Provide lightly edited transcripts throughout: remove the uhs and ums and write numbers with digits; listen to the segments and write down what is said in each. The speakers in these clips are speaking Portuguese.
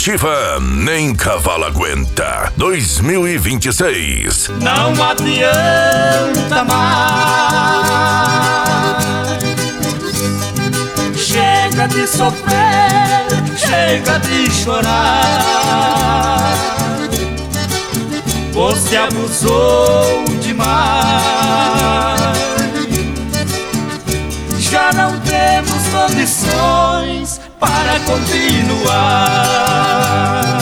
Definitiva, nem cavalo aguenta. 2026. Não adianta mais. Chega de sofrer, chega de chorar. Você abusou demais. Já não temos condições para continuar.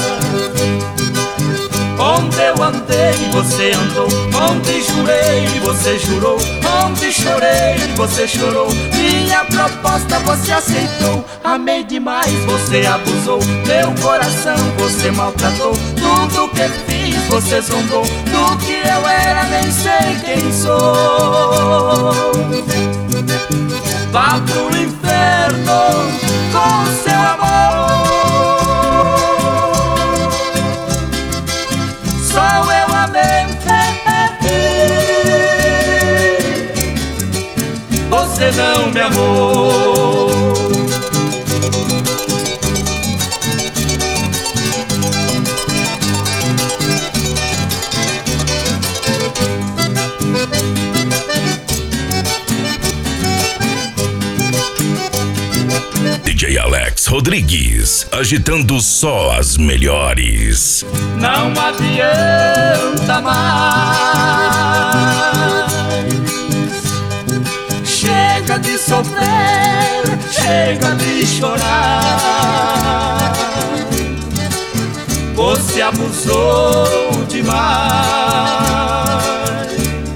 Onde eu andei, você andou. Onde jurei, você jurou. Onde chorei, você chorou. Minha proposta você aceitou. Amei demais, você abusou. Meu coração você maltratou. Tudo que fiz você zombou. Do que eu era nem sei quem sou. Vá pro inferno com seu amor. Só eu amei. Você não me amou. DJ Alex Rodrigues, agitando só as melhores. Não adianta mais. Chega de sofrer, chega de chorar. Você abusou demais.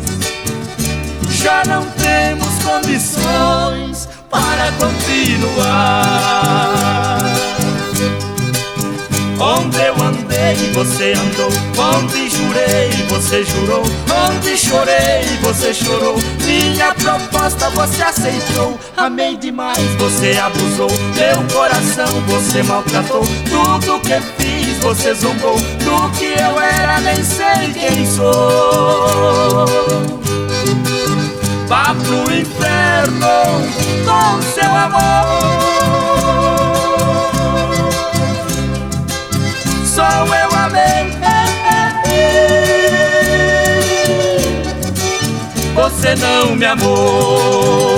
Já não temos condições para continuar. Onde eu andei, você andou. Onde jurei, você jurou. Onde chorei, você chorou. Minha proposta você aceitou. Amei demais, você abusou. Meu coração você maltratou. Tudo que fiz você zombou. Do que eu era nem sei quem sou. Vá pro inferno com seu amor. Só eu amei. Você não me amou.